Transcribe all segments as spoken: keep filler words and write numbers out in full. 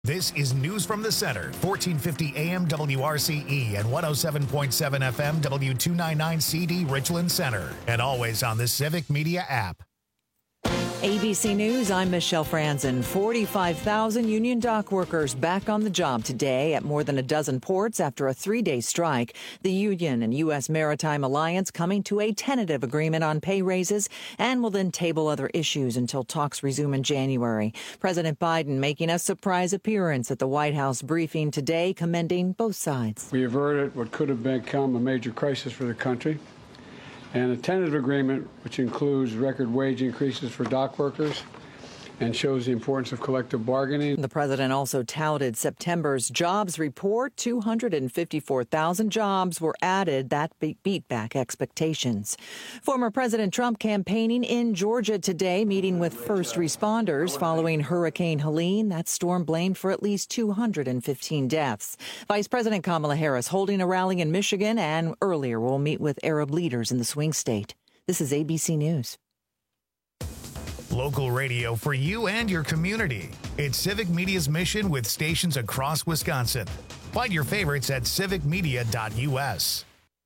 This is News from the Center, fourteen fifty A M W R C E and one oh seven point seven F M W two ninety-nine C D Richland Center, and always on the Civic Media app. A B C News, I'm Michelle Franzen. forty-five thousand union dock workers back on the job today at more than a dozen ports after a three-day strike. The union and U S Maritime Alliance coming to a tentative agreement on pay raises and will then table other issues until talks resume in January. President Biden making a surprise appearance at the White House briefing today, commending both sides. We averted what could have become a major crisis for the country, and a tentative agreement which includes record wage increases for dock workers and shows the importance of collective bargaining. The president also touted September's jobs report. two hundred fifty-four thousand jobs were added. That beat back expectations. Former President Trump campaigning in Georgia today, meeting with first responders following Hurricane Helene. That storm blamed for at least two hundred fifteen deaths. Vice President Kamala Harris holding a rally in Michigan, and earlier will meet with Arab leaders in the swing state. This is A B C News. Local radio for you and your community. It's Civic Media's mission with stations across Wisconsin. Find your favorites at civic media dot U S.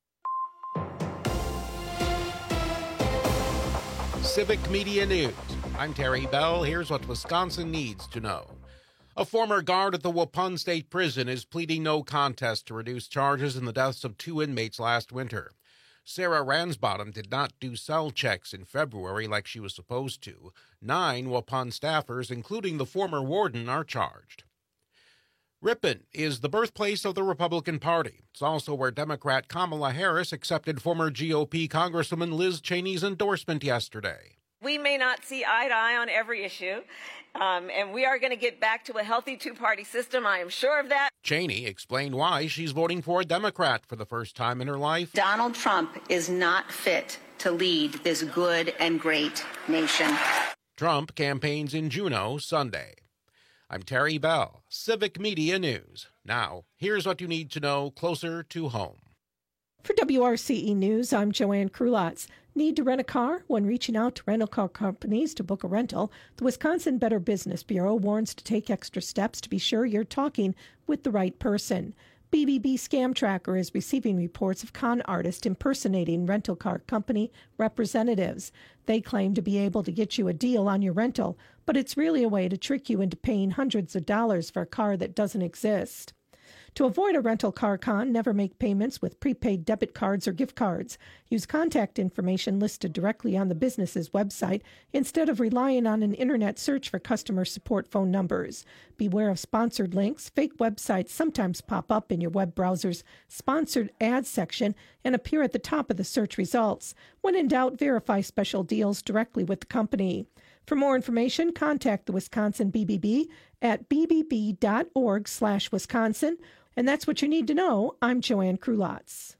Civic Media News. I'm Terry Bell. Here's what Wisconsin needs to know. A former guard at the Waupun State Prison is pleading no contest to reduce charges in the deaths of two inmates last winter. Sarah Ransbottom did not do cell checks in February like she was supposed to. Nine Waupun staffers, including the former warden, are charged. Ripon is the birthplace of the Republican Party. It's also where Democrat Kamala Harris accepted former G O P Congresswoman Liz Cheney's endorsement yesterday. We may not see eye to eye on every issue, um, and we are going to get back to a healthy two-party system. I am sure of that. Cheney explained why she's voting for a Democrat for the first time in her life. Donald Trump is not fit to lead this good and great nation. Trump campaigns in Juneau Sunday. I'm Terry Bell, Civic Media News. Now, here's what you need to know closer to home. For W R C E News, I'm Joanne Krulotz. Need to rent a car? When reaching out to rental car companies to book a rental, the Wisconsin Better Business Bureau warns to take extra steps to be sure you're talking with the right person. B B B Scam Tracker is receiving reports of con artists impersonating rental car company representatives. They claim to be able to get you a deal on your rental, but it's really a way to trick you into paying hundreds of dollars for a car that doesn't exist. To avoid a rental car con, never make payments with prepaid debit cards or gift cards. Use contact information listed directly on the business's website instead of relying on an internet search for customer support phone numbers. Beware of sponsored links. Fake websites sometimes pop up in your web browser's sponsored ads section and appear at the top of the search results. When in doubt, verify special deals directly with the company. For more information, contact the Wisconsin B B B at b b b dot org slash Wisconsin. And that's what you need to know. I'm Joanne Krulotz.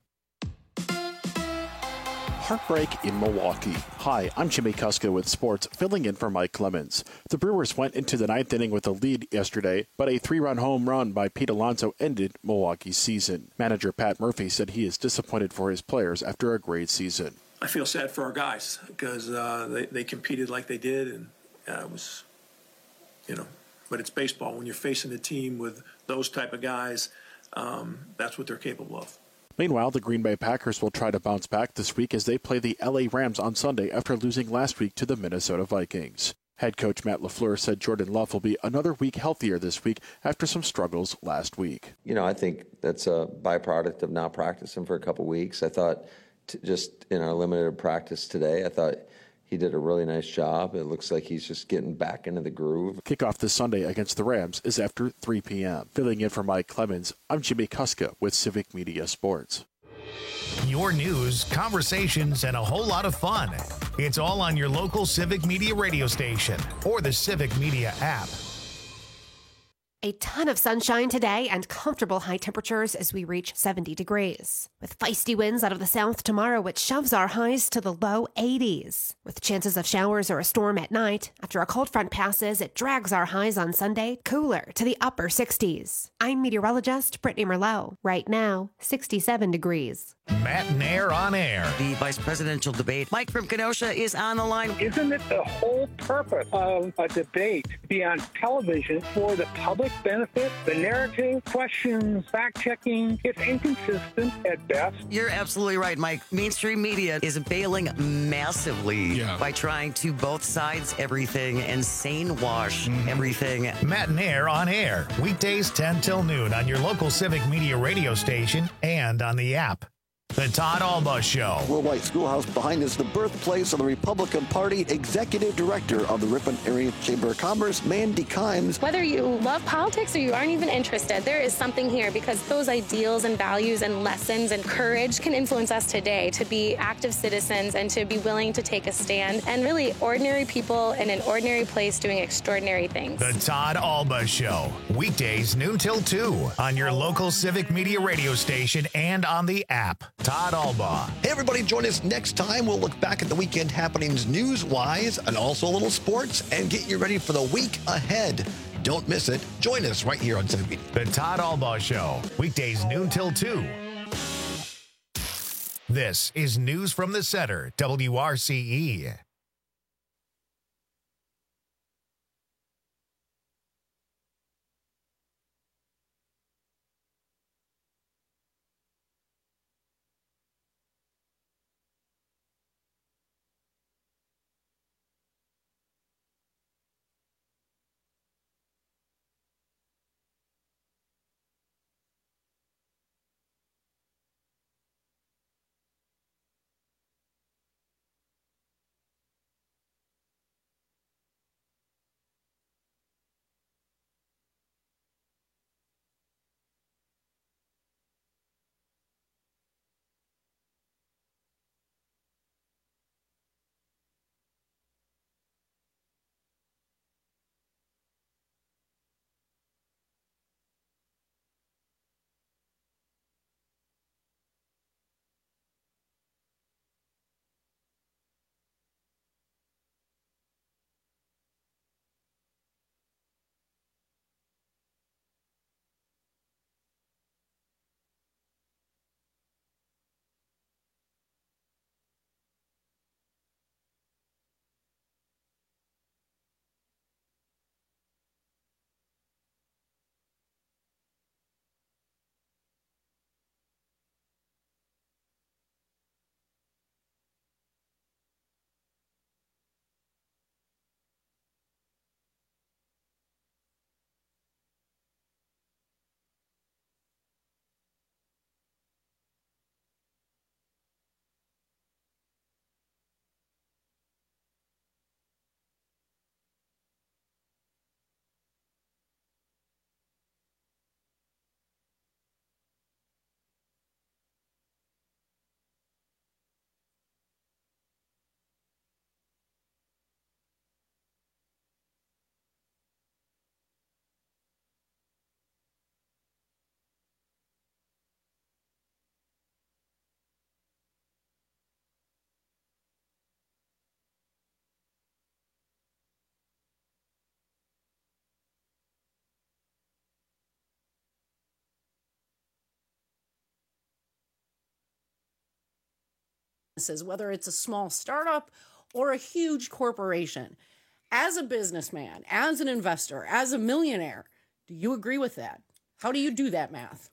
Heartbreak in Milwaukee. Hi, I'm Jimmy Kuska with sports, filling in for Mike Clemens. The Brewers went into the ninth inning with a lead yesterday, but a three-run home run by Pete Alonso ended Milwaukee's season. Manager Pat Murphy said he is disappointed for his players after a great season. I feel sad for our guys because uh, they, they competed like they did, and uh, it was, you know, but it's baseball. When you're facing a team with those type of guys, um, that's what they're capable of. Meanwhile, the Green Bay Packers will try to bounce back this week as they play the L A Rams on Sunday after losing last week to the Minnesota Vikings. Head coach Matt LaFleur said Jordan Love will be another week healthier this week after some struggles last week. You know, I think that's a byproduct of not practicing for a couple weeks. I thought t- just in our limited practice today, I thought he did a really nice job. It looks like he's just getting back into the groove. Kickoff this Sunday against the Rams is after three p.m. Filling in for Mike Clemens, I'm Jimmy Kuska with Civic Media Sports. Your news, conversations, and a whole lot of fun. It's all on your local Civic Media radio station or the Civic Media app. A ton of sunshine today and comfortable high temperatures as we reach seventy degrees. With feisty winds out of the south tomorrow, which shoves our highs to the low eighties. With chances of showers or a storm at night, after a cold front passes, it drags our highs on Sunday cooler to the upper sixties. I'm meteorologist Brittany Merlot. Right now, sixty-seven degrees. Matt and Air on Air. The vice presidential debate. Mike from Kenosha is on the line. Isn't it the whole purpose of a debate to be on television for the public benefit. The narrative questions fact-checking. It's inconsistent at best. You're absolutely right, Mike. Mainstream media is bailing massively Yeah. by trying to both sides everything and sane wash everything. Matt and Air on air. Weekdays ten till noon on your local Civic Media radio station and on the app. The Todd Alba Show. Worldwide Schoolhouse behind is the birthplace of the Republican Party. Executive Director of the Ripon Area Chamber of Commerce, Mandy Kimes. Whether you love politics or you aren't even interested, there is something here because those ideals and values and lessons and courage can influence us today to be active citizens and to be willing to take a stand and really ordinary people in an ordinary place doing extraordinary things. The Todd Alba Show. Weekdays noon till two on your local Civic Media radio station and on the app. Todd Alba. Hey, everybody, join us next time. We'll look back at the weekend happenings news-wise and also a little sports and get you ready for the week ahead. Don't miss it. Join us right here on Civic Media. The Todd Alba Show. Weekdays noon till two. This is News from the Center, W R C E. Whether it's a small startup or a huge corporation. As a businessman, as an investor, as a millionaire, do you agree with that? How do you do that math?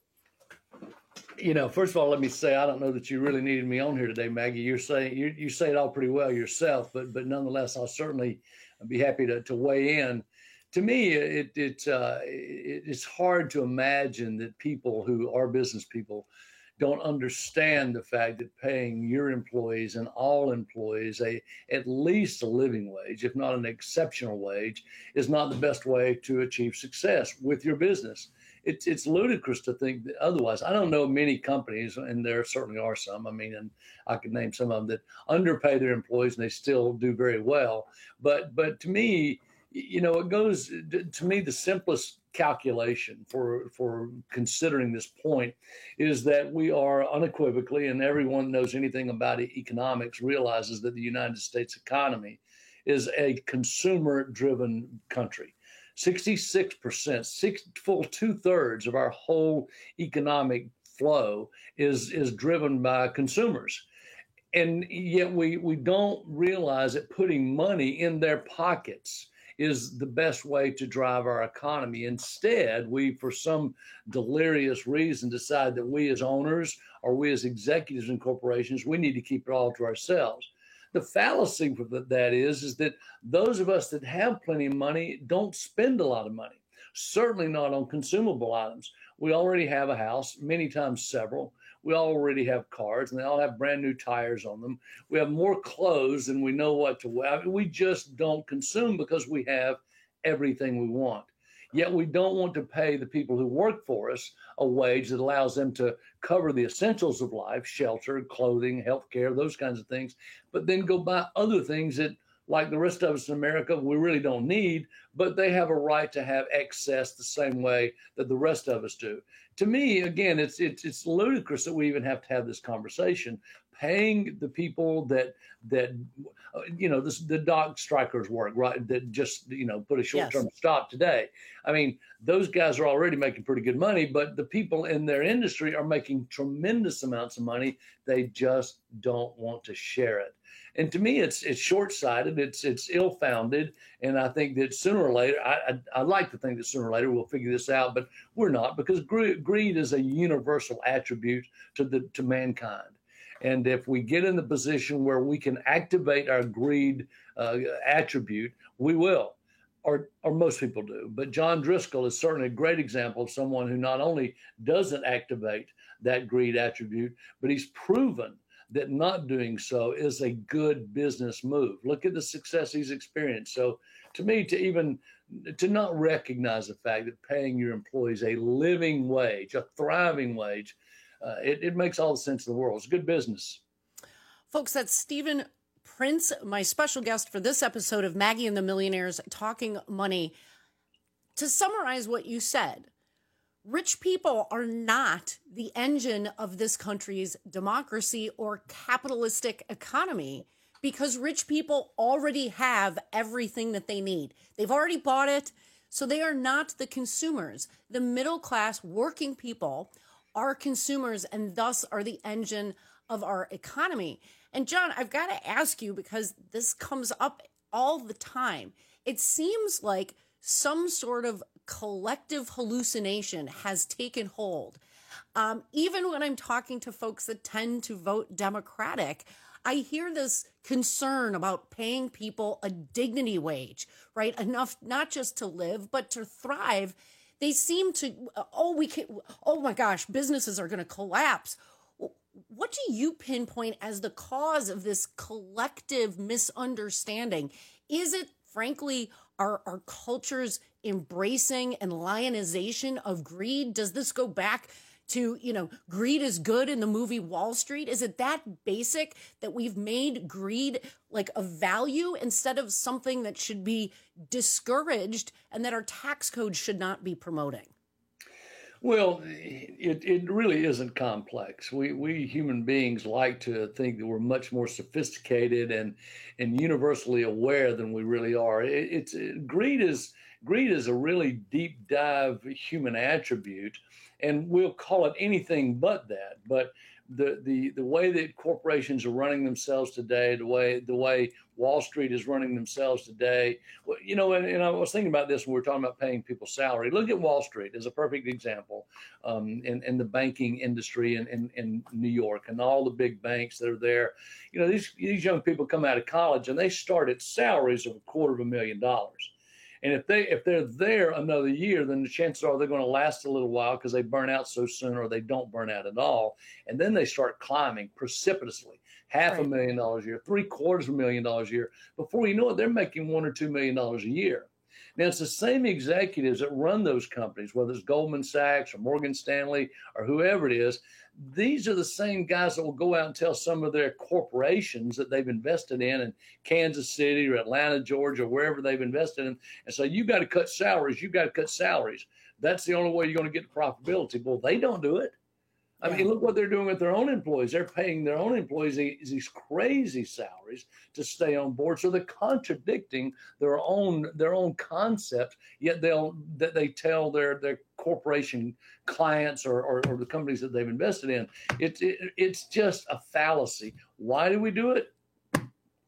You know, first of all, let me say, I don't know that you really needed me on here today, Maggie. You're saying you, you say it all pretty well yourself, but but nonetheless, I'll certainly be happy to, to weigh in. To me, it, it, uh, it it's hard to imagine that people who are business people don't understand the fact that paying your employees and all employees a at least a living wage, if not an exceptional wage, is not the best way to achieve success with your business. It's it's ludicrous to think that otherwise. I don't know many companies, and there certainly are some. I mean, and I could name some of them that underpay their employees and they still do very well. But but to me, you know, it goes to me the simplest calculation for for considering this point is that we are unequivocally, and everyone knows anything about economics realizes that the United States economy is a consumer-driven country. sixty-six percent, six full two-thirds of our whole economic flow is is driven by consumers. And yet we we don't realize that putting money in their pockets is the best way to drive our economy. Instead, we, for some delirious reason, decide that we as owners or we as executives in corporations, we need to keep it all to ourselves. The fallacy for that is, is that those of us that have plenty of money don't spend a lot of money, certainly not on consumable items. We already have a house, many times several. We already have cars, and they all have brand new tires on them. We have more clothes than we know what to wear. I mean, we just don't consume because we have everything we want. Yet we don't want to pay the people who work for us a wage that allows them to cover the essentials of life, shelter, clothing, health care, those kinds of things, but then go buy other things that, like the rest of us in America, we really don't need, but they have a right to have excess the same way that the rest of us do. To me, again, it's it's it's ludicrous that we even have to have this conversation. Paying the people that that uh, you know this, the dock strikers work, right? That just you know put a short-term yes. stop today. I mean, those guys are already making pretty good money, but the people in their industry are making tremendous amounts of money. They just don't want to share it. And to me, it's it's short-sighted, it's it's ill-founded, and I think that sooner or later, I, I I like to think that sooner or later we'll figure this out, but we're not, because greed, greed is a universal attribute to the to mankind. And if we get in the position where we can activate our greed uh, attribute, we will, or or most people do. But John Driscoll is certainly a great example of someone who not only doesn't activate that greed attribute, but he's proven that not doing so is a good business move. Look at the success he's experienced. So to me, to even to not recognize the fact that paying your employees a living wage, a thriving wage, uh, it, it makes all the sense in the world. It's good business. Folks, that's Stephen Prince, my special guest for this episode of Maggie and the Millionaires Talking Money. To summarize what you said, rich people are not the engine of this country's democracy or capitalistic economy, because rich people already have everything that they need. They've already bought it, so they are not the consumers. The middle class working people are consumers and thus are the engine of our economy. And John, I've got to ask you, because this comes up all the time. It seems like some sort of collective hallucination has taken hold. Um, even when I'm talking to folks that tend to vote Democratic, I hear this concern about paying people a dignity wage, right? Enough not just to live, but to thrive. They seem to, oh, we can, oh my gosh, businesses are going to collapse. What do you pinpoint as the cause of this collective misunderstanding? Is it, frankly, our, our culture's embracing and lionization of greed? Does this go back to, you know, greed is good in the movie Wall Street? Is it that basic that we've made greed like a value instead of something that should be discouraged and that our tax code should not be promoting? Well, it, it really isn't complex. We we human beings like to think that we're much more sophisticated and and universally aware than we really are. It, it's it, greed is greed is a really deep dive human attribute, and we'll call it anything but that. But the the the way that corporations are running themselves today, the way the way Wall Street is running themselves today, well, you know, and, and I was thinking about this when we were talking about paying people salary. Look at Wall Street as a perfect example, um, in, in the banking industry in, in, in New York and all the big banks that are there. You know, these these young people come out of college and they start at salaries of a quarter of a million dollars. And if they if they're there another year, then the chances are they're going to last a little while because they burn out so soon, or they don't burn out at all. And then they start climbing precipitously, half right. a million dollars a year, three quarters of a million dollars a year. Before you know it, they're making one or two million dollars a year. Now, it's the same executives that run those companies, whether it's Goldman Sachs or Morgan Stanley or whoever it is. These are the same guys that will go out and tell some of their corporations that they've invested in in Kansas City or Atlanta, Georgia, wherever they've invested in, and say, you got to cut salaries, you got to cut salaries. That's the only way you're going to get profitability. Well, they don't do it. I mean, look what they're doing with their own employees. They're paying their own employees these, these crazy salaries to stay on board. So they're contradicting their own their own concept. Yet they'll that they tell their their corporation clients or, or, or the companies that they've invested in. It's it, it's just a fallacy. Why do we do it?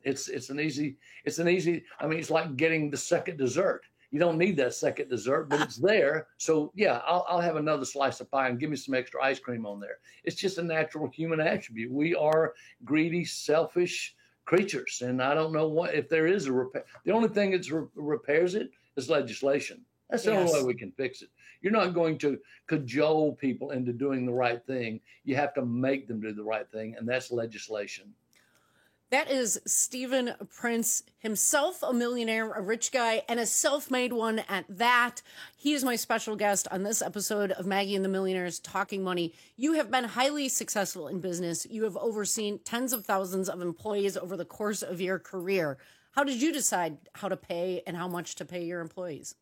It's it's an easy, it's an easy, I mean, it's like getting the second dessert. You don't need that second dessert, but it's there. So yeah, I'll, I'll have another slice of pie and give me some extra ice cream on there. It's just a natural human attribute. We are greedy, selfish creatures. And I don't know what, if there is a repair, the only thing that re- repairs it is legislation. That's the Yes. only way we can fix it. You're not going to cajole people into doing the right thing. You have to make them do the right thing, and that's legislation. That is Stephen Prince, himself a millionaire, a rich guy, and a self-made one at that. He is my special guest on this episode of Maggie and the Millionaires Talking Money. You have been highly successful in business. You have overseen tens of thousands of employees over the course of your career. How did you decide how to pay and how much to pay your employees?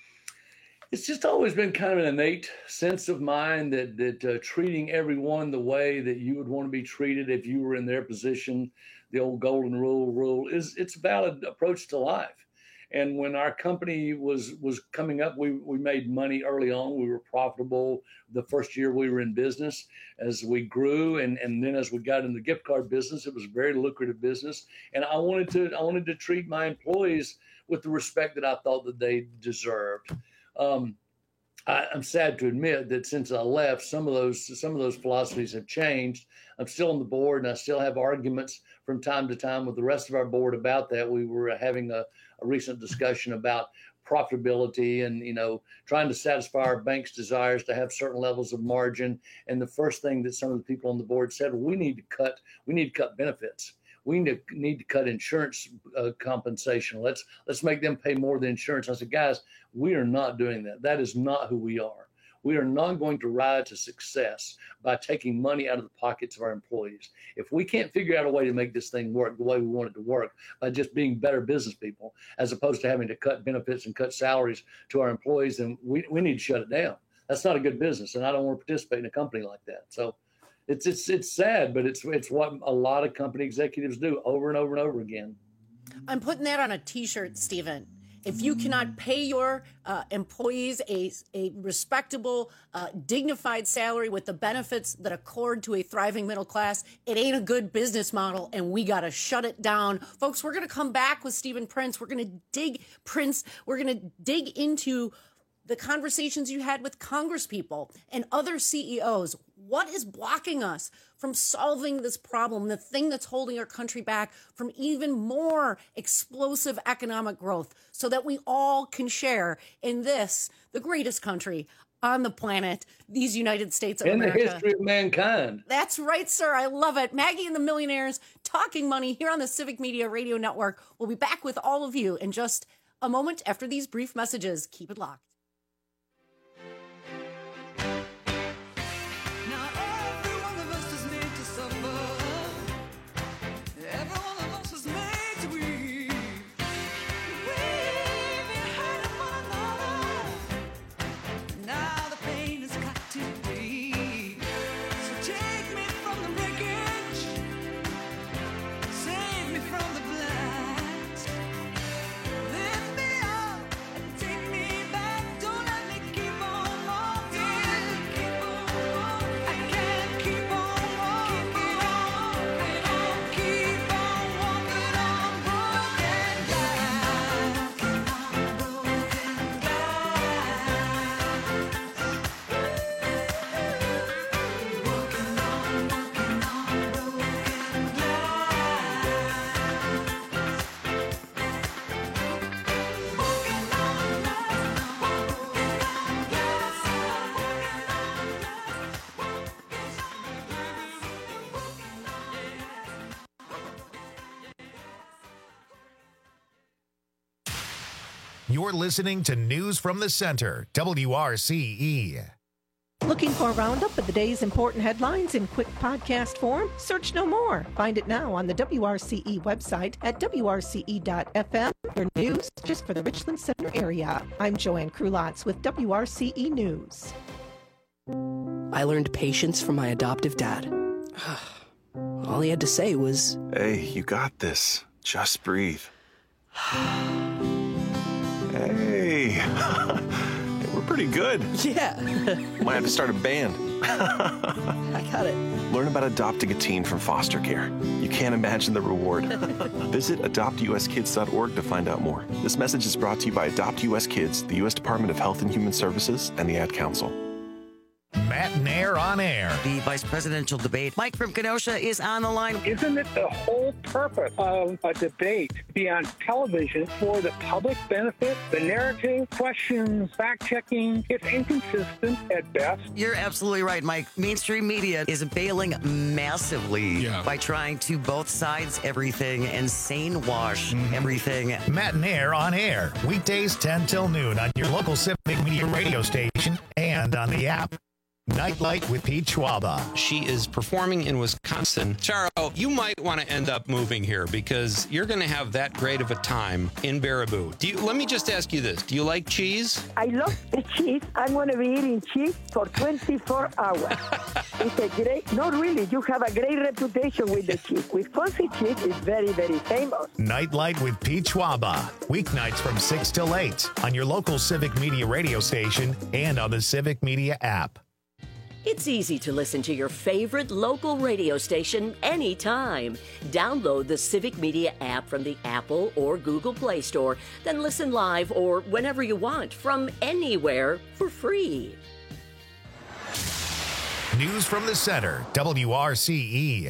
It's just always been kind of an innate sense of mine that that uh, treating everyone the way that you would want to be treated if you were in their position, the old golden rule rule is it's a valid approach to life. And when our company was was coming up, we we made money early on. We were profitable the first year we were in business. As we grew, and and then as we got in the gift card business, it was a very lucrative business. And I wanted to I wanted to treat my employees with the respect that I thought that they deserved. Um, I, I'm sad to admit that since I left, some of those some of those philosophies have changed. I'm still on the board, and I still have arguments from time to time with the rest of our board about that. We were having a, a recent discussion about profitability and, you know, trying to satisfy our bank's desires to have certain levels of margin. And the first thing that some of the people on the board said, well, we need to cut, we need to cut benefits. We need to, need to cut insurance uh, compensation. Let's let's make them pay more than insurance. I said, guys, we are not doing that. That is not who we are. We are not going to ride to success by taking money out of the pockets of our employees. If we can't figure out a way to make this thing work the way we want it to work by just being better business people, as opposed to having to cut benefits and cut salaries to our employees, then we, we need to shut it down. That's not a good business, and I don't want to participate in a company like that. So it's it's it's sad, but it's it's what a lot of company executives do over and over and over again. I'm putting that on a T-shirt, Stephen. If you cannot pay your uh, employees a, a respectable, uh, dignified salary with the benefits that accord to a thriving middle class, it ain't a good business model, and we got to shut it down. Folks, we're going to come back with Stephen Prince. We're going to dig, Prince, we're going to dig into the conversations you had with congresspeople and other C E Os. What is blocking us from solving this problem, the thing that's holding our country back from even more explosive economic growth, so that we all can share in this, the greatest country on the planet, these United States of in America. In the history of mankind. That's right, sir. I love it. Maggie and the Millionaires, Talking Money here on the Civic Media Radio Network. We'll be back with all of you in just a moment after these brief messages. Keep it locked. You're listening to News from the Center, W R C E. Looking for a roundup of the day's important headlines in quick podcast form? Search no more. Find it now on the W R C E website at W R C E dot F M. Your news just for the Richland Center area. I'm Joanne Krulotz with W R C E News. I learned patience from my adoptive dad. All he had to say was, "Hey, you got this. Just breathe." Hey, we're pretty good. Yeah. Might have to start a band. I got it. Learn about adopting a teen from foster care. You can't imagine the reward. Visit adopt u s kids dot org to find out more. This message is brought to you by Adopt U S Kids, the U S Department of Health and Human Services, and the Ad Council. Matt Nair on air. The vice presidential debate. Mike from Kenosha is on the line. Isn't it the whole purpose of a debate to be on television for the public benefit? The narrative, questions, fact-checking, it's inconsistent at best. You're absolutely right, Mike. Mainstream media is bailing massively Yeah. by trying to both sides everything and sane wash Mm-hmm. everything. Matt Nair on air. Weekdays ten till noon on your local Civic Media radio station and on the app. Nightlight with Pete Schwaba. She is performing in Wisconsin. Charo, you might want to end up moving here because you're going to have that great of a time in Baraboo. Do you, let me just ask you this. Do you like cheese? I love the cheese. I'm going to be eating cheese for twenty-four hours. It's a great, not really, you have a great reputation with the cheese. Wisconsin cheese is very, very famous. Nightlight with Pete Schwaba. Weeknights from six till eight on your local Civic Media radio station and on the Civic Media app. It's easy to listen to your favorite local radio station anytime. Download the Civic Media app from the Apple or Google Play Store, then listen live or whenever you want from anywhere for free. News from the center, W R C E.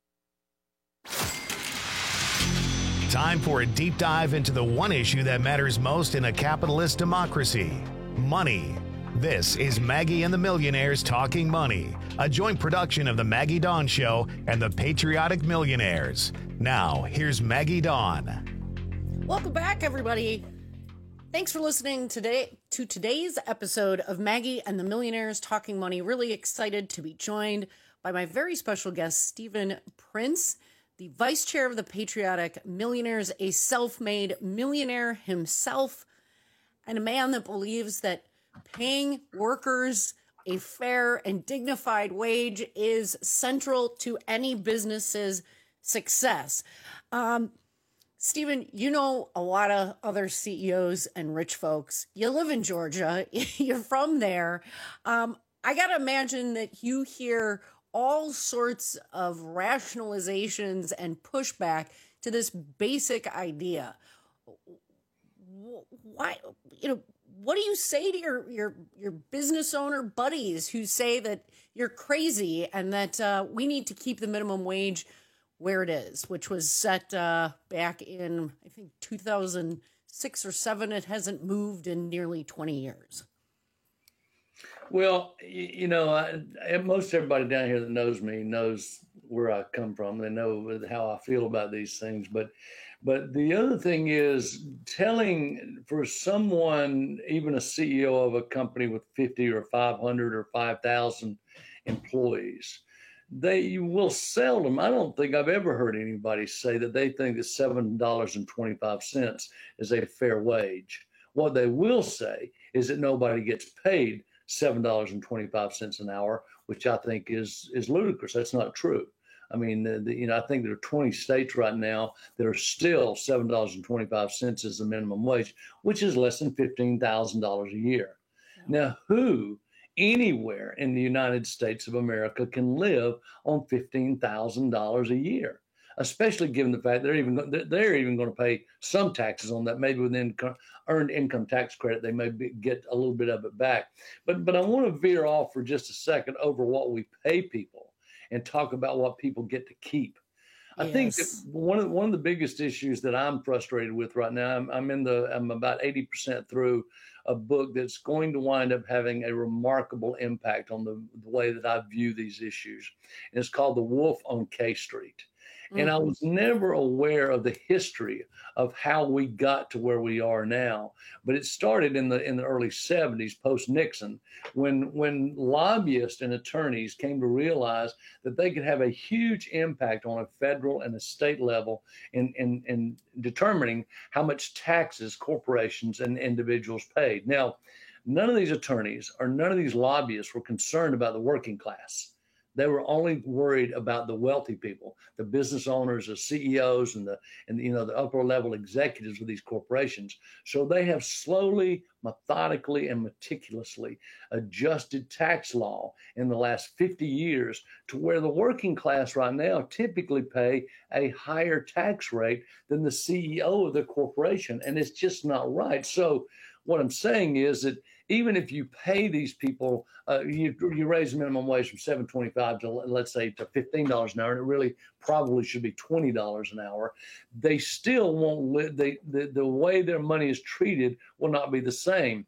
Time for a deep dive into the one issue that matters most in a capitalist democracy: money. This is Maggie and the Millionaires Talking Money, a joint production of the Maggie Dawn Show and the Patriotic Millionaires. Now, here's Maggie Dawn. Welcome back, everybody. Thanks for listening today to today's episode of Maggie and the Millionaires Talking Money. Really excited to be joined by my very special guest, Stephen Prince, the vice chair of the Patriotic Millionaires, a self-made millionaire himself, and a man that believes that paying workers a fair and dignified wage is central to any business's success. Um, Stephen, you know a lot of other C E Os and rich folks. You live in Georgia. You're from there. Um, I got to imagine that you hear all sorts of rationalizations and pushback to this basic idea. Why, you know, what do you say to your, your, your business owner buddies who say that you're crazy and that uh, we need to keep the minimum wage where it is, which was set uh, back in, I think, two thousand six or seven. It hasn't moved in nearly twenty years. Well, you know, I, most everybody down here that knows me knows where I come from. They know how I feel about these things. But But the other thing is telling for someone, even a C E O of a company with fifty or five hundred or five thousand employees, they will seldom, I don't think I've ever heard anybody say that they think that seven dollars and twenty-five cents is a fair wage. What they will say is that nobody gets paid seven dollars and twenty-five cents an hour, which I think is, is ludicrous. That's not true. I mean, the, the, you know, I think there are twenty states right now that are still seven dollars and twenty-five cents as the minimum wage, which is less than fifteen thousand dollars a year. Yeah. Now, who anywhere in the United States of America can live on fifteen thousand dollars a year, especially given the fact they're even they're even going to pay some taxes on that, maybe with income, earned income tax credit, they may be, get a little bit of it back. But but I want to veer off for just a second over what we pay people and talk about what people get to keep. I yes. think that one of one of the biggest issues that I'm frustrated with right now, I'm, I'm in the I'm about eighty percent through a book that's going to wind up having a remarkable impact on the, the way that I view these issues. And it's called The Wolf on K Street. And I was never aware of the history of how we got to where we are now. But it started in the in the early seventies, post-Nixon, when when lobbyists and attorneys came to realize that they could have a huge impact on a federal and a state level in, in, in determining how much taxes corporations and individuals paid. Now, none of these attorneys or none of these lobbyists were concerned about the working class. They were only worried about the wealthy people, the business owners, the C E Os, and the and you know the upper level executives of these corporations. So they have slowly, methodically, and meticulously adjusted tax law in the last fifty years to where the working class right now typically pay a higher tax rate than the C E O of the corporation, and it's just not right. So what I'm saying is that even if you pay these people, uh, you, you raise the minimum wage from seven twenty-five to, let's say, to fifteen dollars an hour, and it really probably should be twenty dollars an hour, they still won't live. They, the, the way their money is treated will not be the same.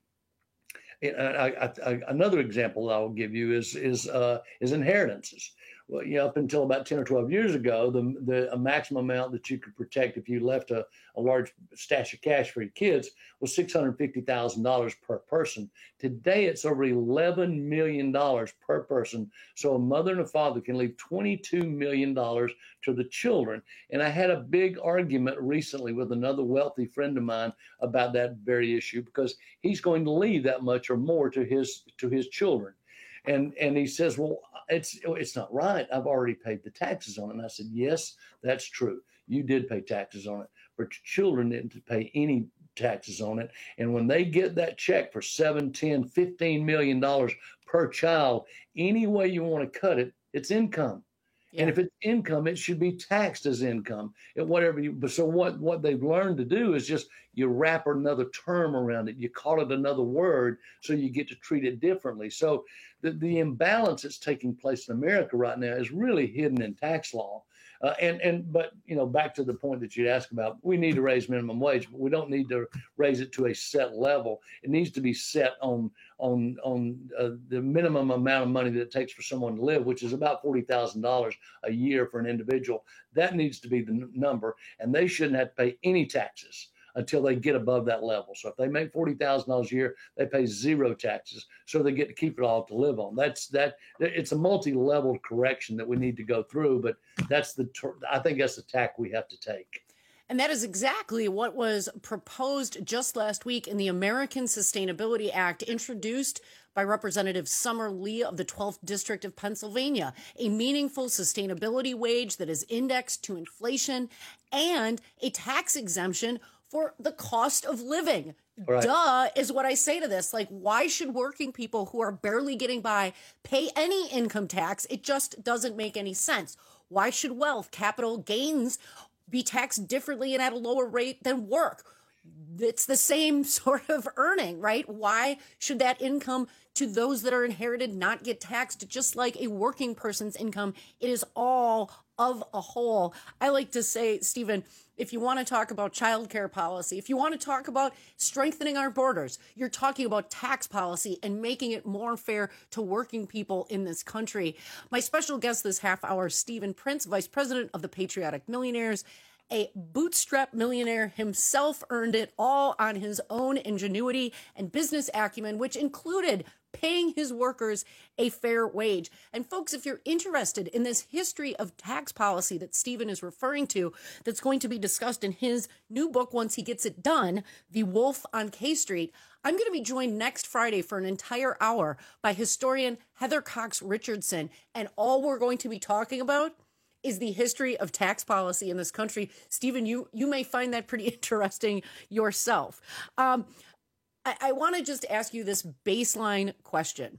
I, I, I, another example that I will give you is is uh, is inheritances. Well, you know, up until about ten or twelve years ago, the the a maximum amount that you could protect if you left a, a large stash of cash for your kids was six hundred fifty thousand dollars per person. Today, it's over eleven million dollars per person. So a mother and a father can leave twenty-two million dollars to the children. And I had a big argument recently with another wealthy friend of mine about that very issue, because he's going to leave that much or more to his to his children. And and he says, well, it's it's not right. I've already paid the taxes on it. And I said, yes, that's true. You did pay taxes on it, but your children didn't pay any taxes on it. And when they get that check for seven, ten, fifteen million dollars per child, any way you want to cut it, it's income. Yeah. And if it's income, it should be taxed as income. And whatever you, but so what, what they've learned to do is just you wrap another term around it. You call it another word, so you get to treat it differently. So the, the imbalance that's taking place in America right now is really hidden in tax law. Uh, and, and, but, you know, back to the point that you'd asked about, we need to raise minimum wage, but we don't need to raise it to a set level. It needs to be set on, on, on uh, the minimum amount of money that it takes for someone to live, which is about forty thousand dollars a year for an individual. That needs to be the n- number, and they shouldn't have to pay any taxes until they get above that level. So if they make forty thousand dollars a year, they pay zero taxes, so they get to keep it all to live on. That's that. It's a multi-level correction that we need to go through, but that's the. I think that's the tack we have to take. And that is exactly what was proposed just last week in the American Sustainability Act, introduced by Representative Summer Lee of the twelfth District of Pennsylvania, a meaningful sustainability wage that is indexed to inflation and a tax exemption for the cost of living. Right. Duh is what I say to this. Like, why should working people who are barely getting by pay any income tax? It just doesn't make any sense. Why should wealth, capital gains be taxed differently and at a lower rate than work? It's the same sort of earning, right? Why should that income to those that are inherited not get taxed just like a working person's income? It is all of a whole. I like to say, Stephen, if you want to talk about childcare policy, if you want to talk about strengthening our borders, you're talking about tax policy and making it more fair to working people in this country. My special guest this half hour, Stephen Prince, Vice President of the Patriotic Millionaires, a bootstrap millionaire himself, earned it all on his own ingenuity and business acumen, which included paying his workers a fair wage. And folks, if you're interested in this history of tax policy that Stephen is referring to, that's going to be discussed in his new book once he gets it done, The Wolf on K Street, I'm going to be joined next Friday for an entire hour by historian Heather Cox Richardson. And all we're going to be talking about is the history of tax policy in this country. Stephen, you, you may find that pretty interesting yourself. Um, I, I want to just ask you this baseline question,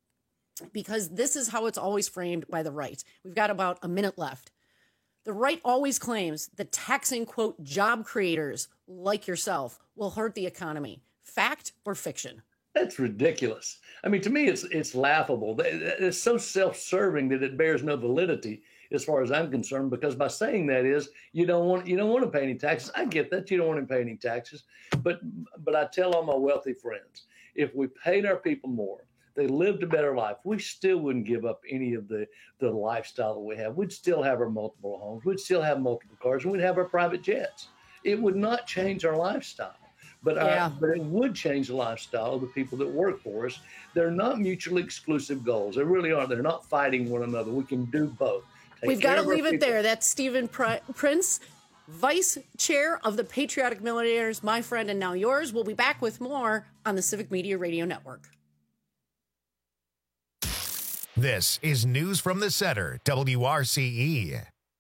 because this is how it's always framed by the right. We've got about a minute left. The right always claims that taxing, quote, job creators like yourself will hurt the economy. Fact or fiction? That's ridiculous. I mean, to me, it's it's laughable. It's so self-serving that it bears no validity as far as I'm concerned, because by saying that is you don't want you don't want to pay any taxes. I get that you don't want to pay any taxes, but but I tell all my wealthy friends, if we paid our people more, they lived a better life, we still wouldn't give up any of the the lifestyle that we have. We'd still have our multiple homes. We'd still have multiple cars, and we'd have our private jets. It would not change our lifestyle. But, yeah. our, but it would change the lifestyle of the people that work for us. They're not mutually exclusive goals. They really aren't. They're not fighting one another. We can do both. Take We've got to leave it there. That's Stephen Prince, Vice Chair of the Patriotic Millionaires, my friend, and now yours. We'll be back with more on the Civic Media Radio Network. This is News from the Center, W R C E.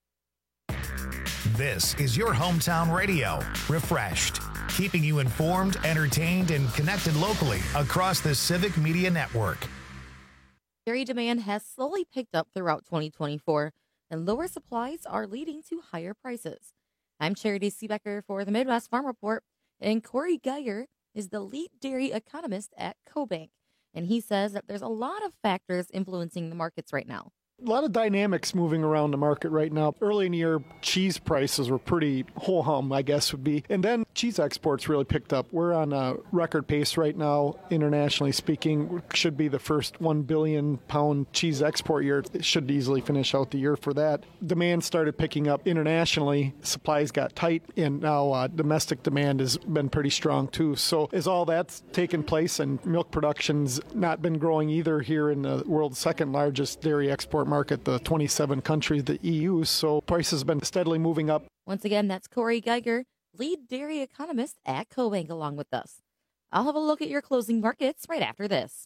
This is your hometown radio, refreshed, keeping you informed, entertained, and connected locally across the Civic Media Network. Dairy demand has slowly picked up throughout twenty twenty-four, and lower supplies are leading to higher prices. I'm Charity Seebecker for the Midwest Farm Report, and Corey Geiger is the lead dairy economist at CoBank, and he says that there's a lot of factors influencing the markets right now. A lot of dynamics moving around the market right now. Early in the year, cheese prices were pretty ho-hum, I guess would be. And then cheese exports really picked up. We're on a record pace right now, internationally speaking. Should be the first one billion pound cheese export year. It should easily finish out the year for that. Demand started picking up internationally. Supplies got tight, and now uh, domestic demand has been pretty strong too. So as all that's taken place, and milk production's not been growing either here in the world's second largest dairy export market, the twenty-seven countries, the E U, so prices have been steadily moving up. Once again, that's Corey Geiger, lead dairy economist at CoBank, along with us. I'll have a look at your closing markets right after this.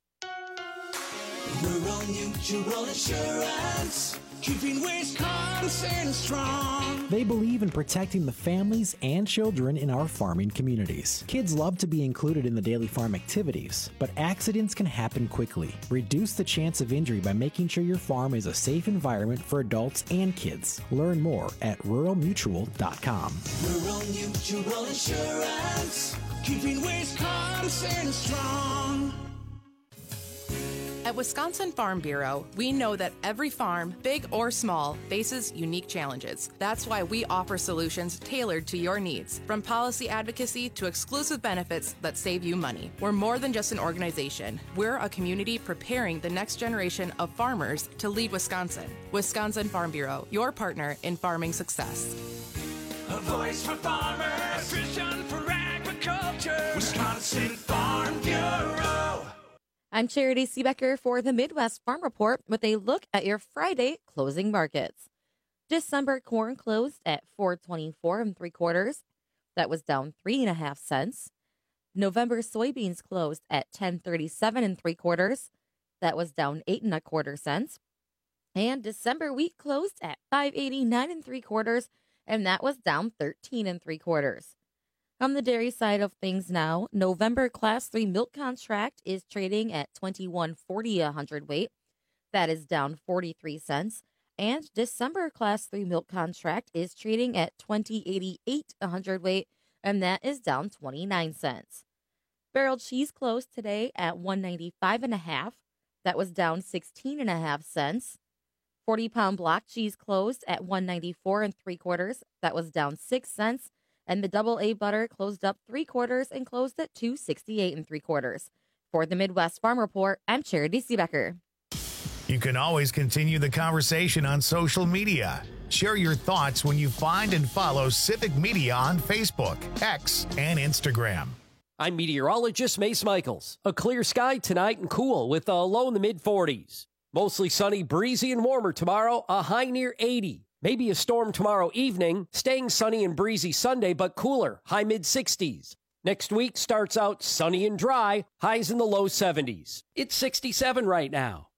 Rural Mutual Insurance, keeping Wisconsin strong. They believe in protecting the families and children in our farming communities. Kids love to be included in the daily farm activities, but accidents can happen quickly. Reduce the chance of injury by making sure your farm is a safe environment for adults and kids. Learn more at rural mutual dot com. Rural Mutual Insurance, keeping Wisconsin strong. At Wisconsin Farm Bureau, we know that every farm, big or small, faces unique challenges. That's why we offer solutions tailored to your needs, from policy advocacy to exclusive benefits that save you money. We're more than just an organization. We're a community preparing the next generation of farmers to lead Wisconsin. Wisconsin Farm Bureau, your partner in farming success. A voice for farmers, vision for agriculture. Wisconsin Farm Bureau. I'm Charity Seebecker for the Midwest Farm Report with a look at your Friday closing markets. December corn closed at four twenty-four and three quarters. That was down three and a half cents. November soybeans closed at ten thirty-seven and three quarters. That was down eight and a quarter cents. And December wheat closed at five eighty-nine and three quarters, and that was down thirteen and three quarters. On the dairy side of things now, November Class three milk contract is trading at twenty-one forty a hundredweight. That is down forty-three cents. And December Class three milk contract is trading at twenty eighty-eight a hundredweight, and that is down twenty-nine cents. Barrel cheese closed today at one ninety-five and a half. That was down sixteen and a half cents. forty pound block cheese closed at one ninety-four and three quarters. That was down six cents. And the double A butter closed up three quarters and closed at two sixty-eight and three quarters. For the Midwest Farm Report, I'm Charity Seebecker. You can always continue the conversation on social media. Share your thoughts when you find and follow Civic Media on Facebook, X, and Instagram. I'm meteorologist Mace Michaels. A clear sky tonight and cool with a low in the mid forties. Mostly sunny, breezy, and warmer tomorrow, a high near eighty. Maybe a storm tomorrow evening, staying sunny and breezy Sunday, but cooler, high mid sixties. Next week starts out sunny and dry, highs in the low seventies. It's sixty-seven right now.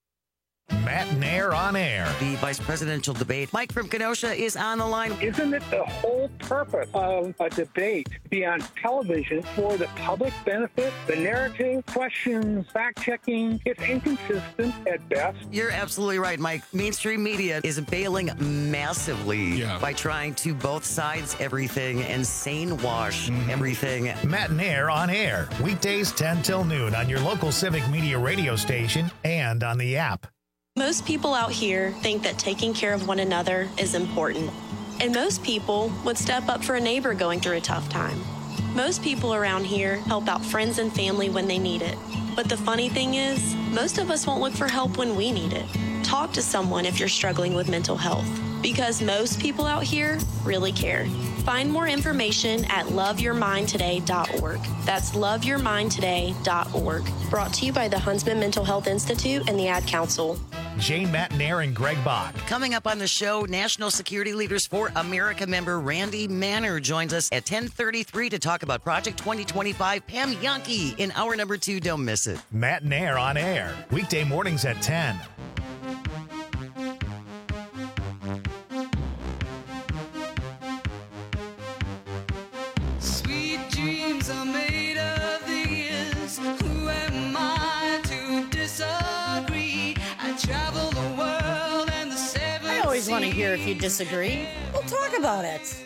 Matt Nair on air. The vice presidential debate. Mike from Kenosha is on the line. Isn't it the whole purpose of a debate to be on television for the public benefit? The narrative, questions, fact-checking, it's inconsistent at best. You're absolutely right, Mike. Mainstream media is bailing massively Yeah. by trying to both sides everything and sane wash Mm-hmm. everything. Matt Nair on air. Weekdays ten till noon on your local Civic Media radio station and on the app. Most people out here think that taking care of one another is important. And most people would step up for a neighbor going through a tough time. Most people around here help out friends and family when they need it. But the funny thing is, most of us won't look for help when we need it. Talk to someone if you're struggling with mental health, because most people out here really care. Find more information at love your mind today dot org. That's love your mind today dot org. Brought to you by the Huntsman Mental Health Institute and the Ad Council. Jane Matt Nair and Greg Bach. Coming up on the show, National Security Leaders for America member Randy Manner joins us at ten thirty-three to talk about Project twenty twenty-five. Pam Yankee in hour number two. Don't miss it. Matt Nair on air. Weekday mornings at ten always want to hear if you disagree. We'll talk about it.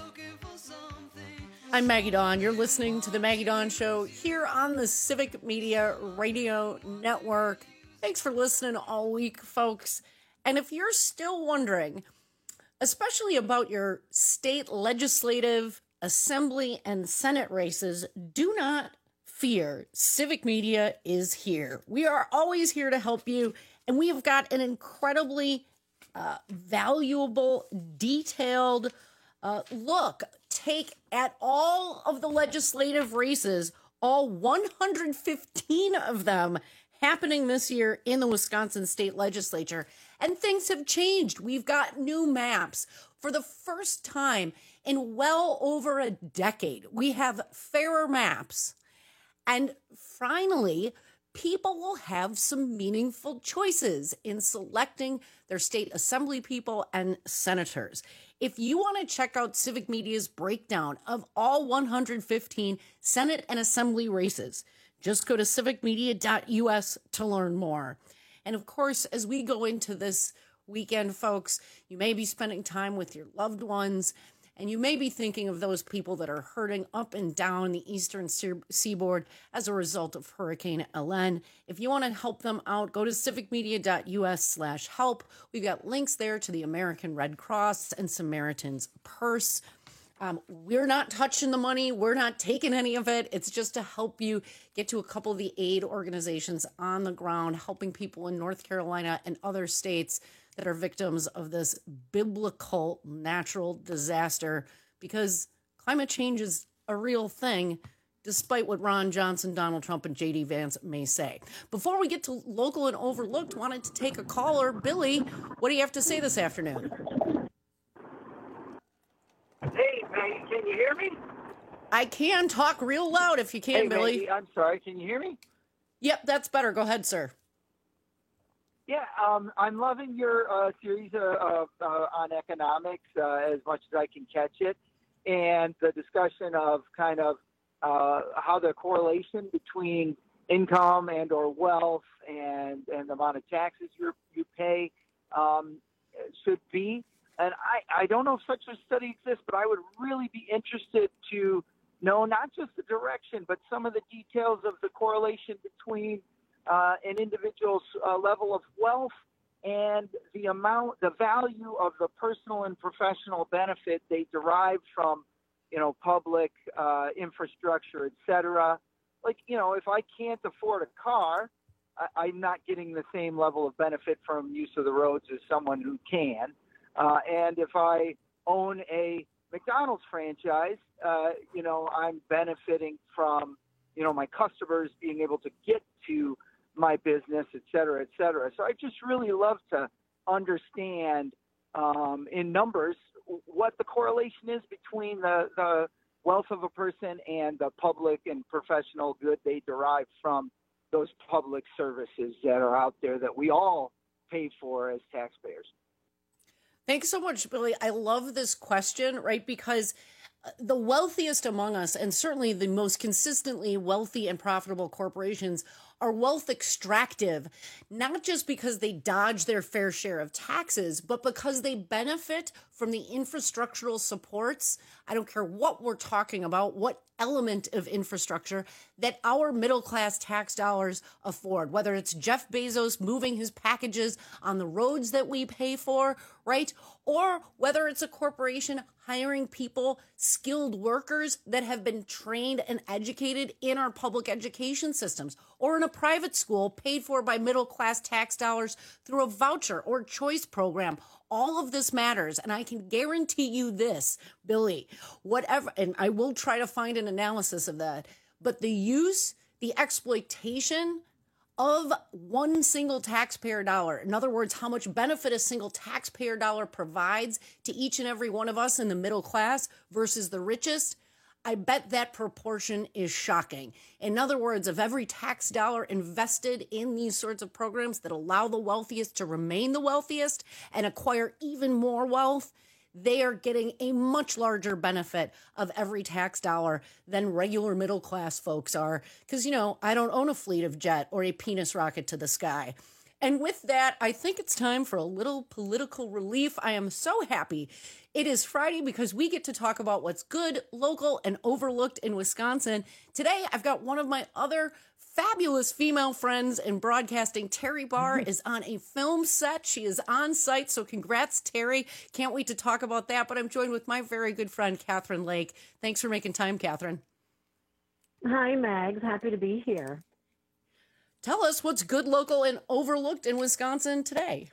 I'm Maggie Dawn. You're listening to the Maggie Dawn Show here on the Civic Media Radio Network. Thanks for listening all week, folks. And if you're still wondering, especially about your state legislative, assembly, and Senate races, do not fear. Civic Media is here. We are always here to help you, and we have got an incredibly uh, valuable, detailed uh, look, take at all of the legislative races, all one hundred fifteen of them happening this year in the Wisconsin State Legislature. And things have changed. We've got new maps. For the first time in well over a decade, we have fairer maps. And finally, people will have some meaningful choices in selecting their state assembly people and senators. If you want to check out Civic Media's breakdown of all one hundred fifteen Senate and Assembly races, just go to civic media dot u s to learn more. And of course, as we go into this weekend, folks, you may be spending time with your loved ones, and you may be thinking of those people that are hurting up and down the eastern seaboard as a result of Hurricane Helene. If you want to help them out, go to civic media dot u s slash help. We've got links there to the American Red Cross and Samaritan's Purse. Um, we're not touching the money. We're not taking any of it. It's just to help you get to a couple of the aid organizations on the ground, helping people in North Carolina and other states that are victims of this biblical natural disaster, because climate change is a real thing, despite what Ron Johnson, Donald Trump, and J D Vance may say. Before we get to local and overlooked, wanted to take a caller. Billy, what do you have to say this afternoon? Hey, Maggie, can you hear me? I can. Talk real loud if you can, hey, Billy. Maggie, I'm sorry. Can you hear me? Yep, that's better. Go ahead, sir. Yeah, um, I'm loving your uh, series uh, uh, uh, on economics uh, as much as I can catch it, and the discussion of kind of uh, how the correlation between income and or wealth and, and the amount of taxes you you pay um, should be. And I, I don't know if such a study exists, but I would really be interested to know not just the direction, but some of the details of the correlation between Uh, an individual's uh, level of wealth and the amount, the value of the personal and professional benefit they derive from, you know, public uh, infrastructure, et cetera. Like, you know, if I can't afford a car, I, I'm not getting the same level of benefit from use of the roads as someone who can. Uh, and if I own a McDonald's franchise, uh, you know, I'm benefiting from, you know, my customers being able to get to my business, et cetera, et cetera. So I just really love to understand um, in numbers what the correlation is between the, the wealth of a person and the public and professional good they derive from those public services that are out there that we all pay for as taxpayers. Thanks so much, Billy. I love this question, right? Because the wealthiest among us, and certainly the most consistently wealthy and profitable corporations, are wealth extractive, not just because they dodge their fair share of taxes, but because they benefit from the infrastructural supports. I don't care what we're talking about, what element of infrastructure that our middle-class tax dollars afford, whether it's Jeff Bezos moving his packages on the roads that we pay for, right? Or whether it's a corporation hiring people, skilled workers that have been trained and educated in our public education systems, or in a private school paid for by middle-class tax dollars through a voucher or choice program. All of this matters, and I can guarantee you this, Billy, whatever, and I will try to find an analysis of that, but the use, the exploitation of one single taxpayer dollar, in other words, how much benefit a single taxpayer dollar provides to each and every one of us in the middle class versus the richest, I bet that proportion is shocking. In other words, of every tax dollar invested in these sorts of programs that allow the wealthiest to remain the wealthiest and acquire even more wealth, they are getting a much larger benefit of every tax dollar than regular middle class folks are. Because, you know, I don't own a fleet of jet or a penis rocket to the sky. And with that, I think it's time for a little political relief. I am so happy. It is Friday because we get to talk about what's good, local, and overlooked in Wisconsin. Today, I've got one of my other fabulous female friends in broadcasting. Terry Barr is on a film set. She is on site, so congrats, Terry. Can't wait to talk about that. But I'm joined with my very good friend, Catherine Lake. Thanks for making time, Catherine. Hi, Mags. Happy to be here. Tell us what's good, local, and overlooked in Wisconsin today.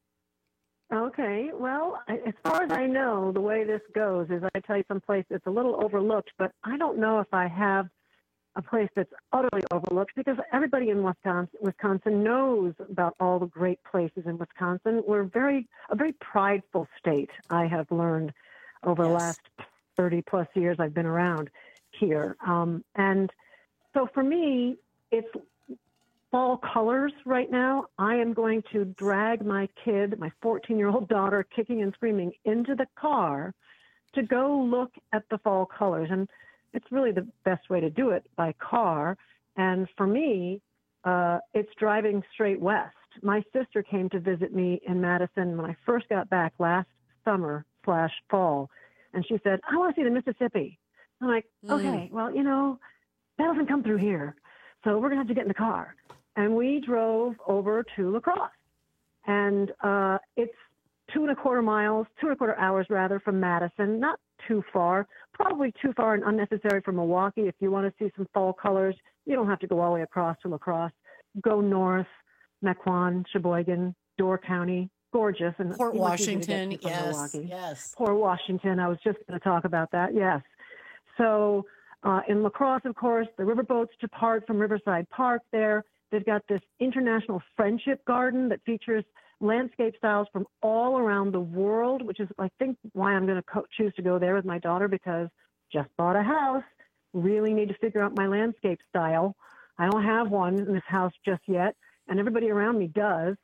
Okay. Well, I- as far as I know, the way this goes is I tell you someplace that's a little overlooked, but I don't know if I have a place that's utterly overlooked because everybody in Wisconsin, Wisconsin knows about all the great places in Wisconsin. We're very a very prideful state, I have learned over the last thirty plus years I've been around here. Um, and so for me, it's fall colors right now. I am going to drag my kid, my fourteen-year-old daughter, kicking and screaming into the car to go look at the fall colors. And it's really the best way to do it, by car. And for me, uh, it's driving straight west. My sister came to visit me in Madison when I first got back last summer slash fall. And she said, I want to see the Mississippi. I'm like, Mm. okay, well, you know, that doesn't come through here. So we're going to have to get in the car. And we drove over to La Crosse. And uh, it's two and a quarter miles, two and a quarter hours rather, from Madison. Not too far, probably too far and unnecessary for Milwaukee. If you want to see some fall colors, you don't have to go all the way across to La Crosse. Go north, Mequon, Sheboygan, Door County, gorgeous. And Port much easier to get Washington, to from yes, Milwaukee. yes. Port Washington, I was just going to talk about that, yes. So uh, in La Crosse, of course, the riverboats depart from Riverside Park there. They've got this international friendship garden that features landscape styles from all around the world, which is, I think, why I'm going to co- choose to go there with my daughter, because just bought a house, really need to figure out my landscape style. I don't have one in this house just yet, and everybody around me does.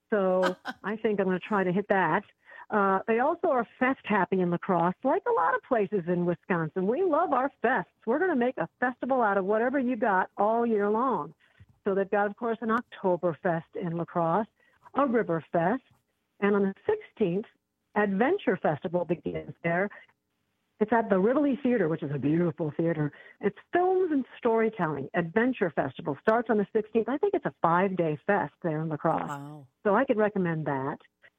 So I think I'm going to try to hit that. Uh, they also are fest happy in La Crosse, like a lot of places in Wisconsin. We love our fests. We're going to make a festival out of whatever you got all year long. So they've got, of course, an Oktoberfest in La Crosse, a River Fest, and on the sixteenth, Adventure Festival begins there. It's at the Rivoli Theater, which is a beautiful theater. It's films and storytelling. Adventure Festival starts on the sixteenth. I think it's a five-day fest there in La Crosse. Wow. So I could recommend that.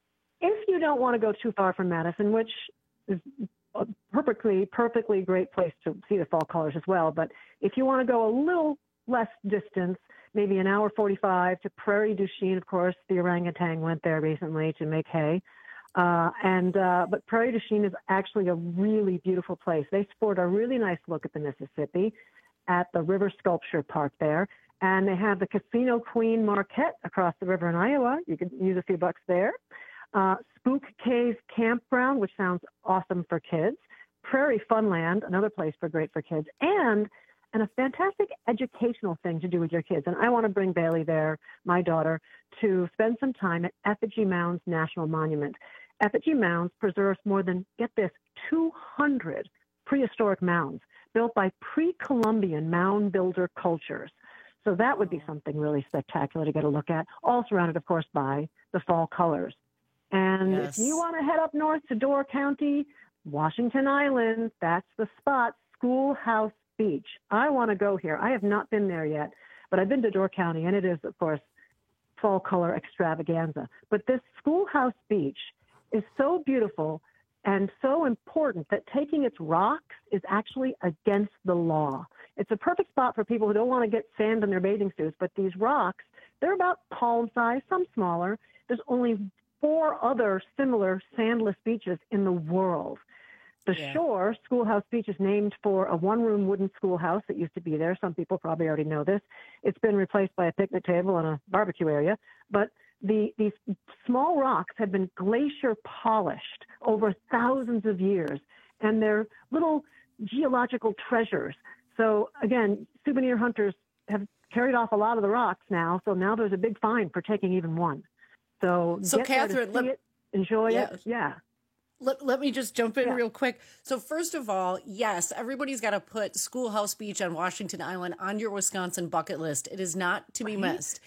If you don't want to go too far from Madison, which is a perfectly, perfectly great place to see the fall colors as well, but if you want to go a little less distance, maybe an hour forty-five to Prairie du Chien, of course, the orangutan went there recently to make hay. Uh, and uh, but Prairie du Chien is actually a really beautiful place. They sport a really nice look at the Mississippi at the River Sculpture Park there. And they have the Casino Queen Marquette across the river in Iowa. You can use a few bucks there. Uh, Spook Cave Campground, which sounds awesome for kids. Prairie Funland, another place for great for kids. And and a fantastic educational thing to do with your kids. And I want to bring Bailey there, my daughter, to spend some time at Effigy Mounds National Monument. Effigy Mounds preserves more than, get this, two hundred prehistoric mounds built by pre-Columbian mound builder cultures. So that would be something really spectacular to get a look at, all surrounded, of course, by the fall colors. And Yes. if you want to head up north to Door County, Washington Island, that's the spot, Schoolhouse Beach. I want to go here. I have not been there yet, but I've been to Door County, and it is, of course, fall color extravaganza. But this Schoolhouse Beach is so beautiful and so important that taking its rocks is actually against the law. It's a perfect spot for people who don't want to get sand in their bathing suits, but these rocks, they're about palm size, some smaller. There's only four other similar sandless beaches in the world. The Yeah. shore, Schoolhouse Beach, is named for a one-room wooden schoolhouse that used to be there. Some people probably already know this. It's been replaced by a picnic table and a barbecue area. But the these small rocks have been glacier polished over thousands of years, and they're little geological treasures. So, again, souvenir hunters have carried off a lot of the rocks now, so now there's a big fine for taking even one. So, So, get there to Catherine, see let- it, enjoy Yeah. it. Yeah. Let, let me just jump in Yeah. real quick. So first of all, yes, everybody's got to put Schoolhouse Beach on Washington Island on your Wisconsin bucket list. It is not to be missed.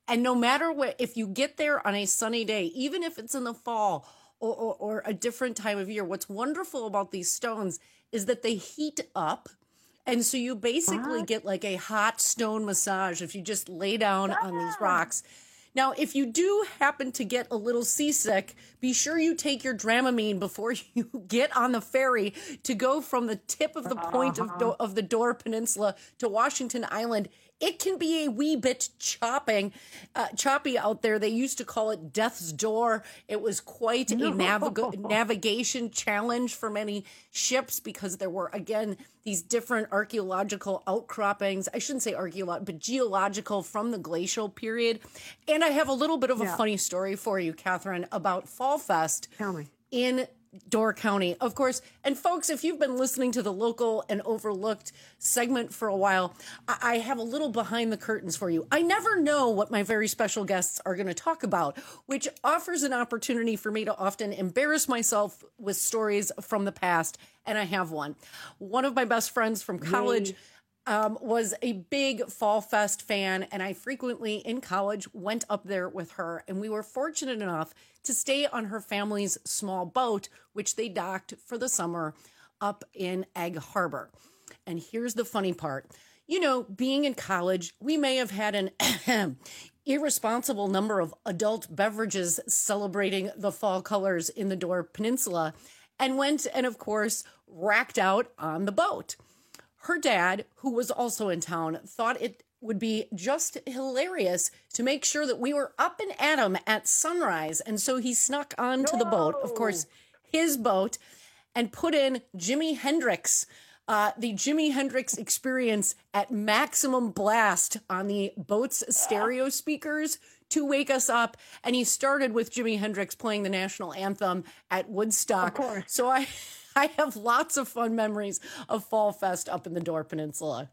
And no matter what, if you get there on a sunny day, even if it's in the fall or, or, or a different time of year, what's wonderful about these stones is that they heat up. And so you basically What? get like a hot stone massage if you just lay down on these rocks. Now, if you do happen to get a little seasick, be sure you take your Dramamine before you get on the ferry to go from the tip of the point of, Do- of the Dore Peninsula to Washington Island. It can be a wee bit chopping, uh, choppy out there. They used to call it Death's Door. It was quite a navig- navigation challenge for many ships because there were, again, these different archaeological outcroppings. I shouldn't say archaeological, but geological from the glacial period. And I have a little bit of a Yeah. funny story for you, Catherine, about Fall Fest. Tell me. In Door County, of course. And folks, if you've been listening to the Local and Overlooked segment for a while, I, I have a little behind the curtains for you. I never know what my very special guests are going to talk about, which offers an opportunity for me to often embarrass myself with stories from the past. And I have one. One of my best friends from college um, was a big Fall Fest fan, and I frequently in college went up there with her, and we were fortunate enough to stay on her family's small boat, which they docked for the summer up in Egg Harbor. And here's the funny part. You know, being in college, we may have had an irresponsible number of adult beverages celebrating the fall colors in the Dore Peninsula, and went and, of course, racked out on the boat. Her dad, who was also in town, thought it would be just hilarious to make sure that we were up and at 'em at sunrise. And so he snuck onto the boat, of course, his boat, and put in Jimi Hendrix, uh, the Jimi Hendrix Experience at maximum blast on the boat's stereo speakers to wake us up. And he started with Jimi Hendrix playing the national anthem at Woodstock. Of course. So I, I have lots of fun memories of Fall Fest up in the Dore Peninsula.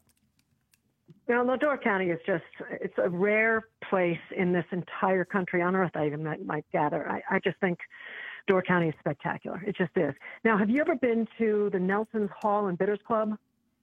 You know, Dore County is just, it's a rare place in this entire country on earth, I even might, might gather. I, I just think Dore County is spectacular. It just is. Now, have you ever been to the Nelson's Hall and Bitters Club?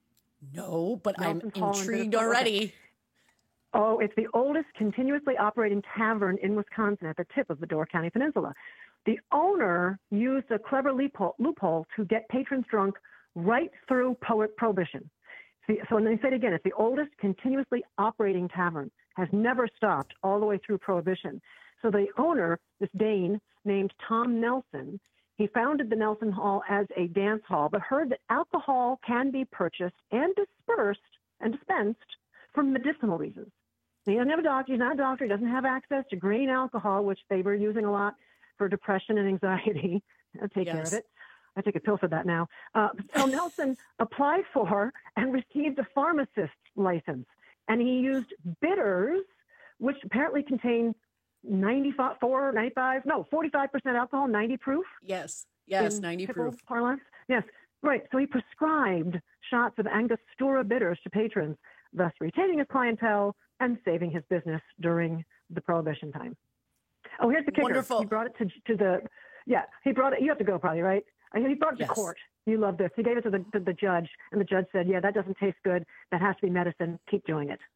No, but Nelson's I'm Hall and intrigued Bitters Club? already. Okay. Oh, it's the oldest continuously operating tavern in Wisconsin at the tip of the Dore County Peninsula. The owner used a clever loophole, loophole to get patrons drunk right through poet prohibition. See, so let me say it again. It's the oldest continuously operating tavern, has never stopped all the way through prohibition. So the owner, this Dane named Tom Nelson, he founded the Nelson Hall as a dance hall, but heard that alcohol can be purchased and dispersed and dispensed for medicinal reasons. He doesn't have a doctor. He's not a doctor. He doesn't have access to grain alcohol, which they were using a lot for depression and anxiety. I'll take Yes. care of it. I take a pill for that now. Uh, so Nelson applied for and received a pharmacist's license, and he used bitters, which apparently contain ninety-four, ninety-five, no, forty-five percent alcohol, ninety proof. Yes, yes, in ninety typical proof. parlance. Yes, right. So he prescribed shots of Angostura bitters to patrons, thus retaining his clientele and saving his business during the Prohibition time. Oh, here's the kicker. Wonderful. He brought it to, to the, yeah, he brought it, you have to go probably, right? He brought it Yes. to court. You love this. He gave it to the, to the judge, and the judge said, yeah, that doesn't taste good. That has to be medicine. Keep doing it.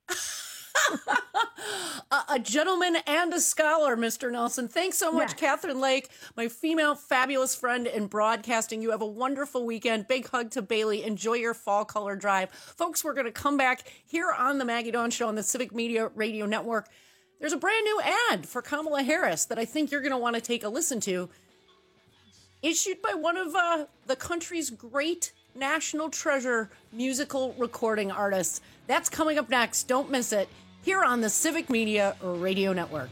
a, a gentleman and a scholar, Mister Nelson. Thanks so much, Yes. Catherine Lake, my female fabulous friend in broadcasting. You have a wonderful weekend. Big hug to Bailey. Enjoy your fall color drive. Folks, we're going to come back here on the Maggie Dawn Show on the Civic Media Radio Network. There's a brand new ad for Kamala Harris that I think you're going to want to take a listen to. Issued by one of uh, the country's great national treasure musical recording artists. That's coming up next. Don't miss it. Here on the Civic Media Radio Network.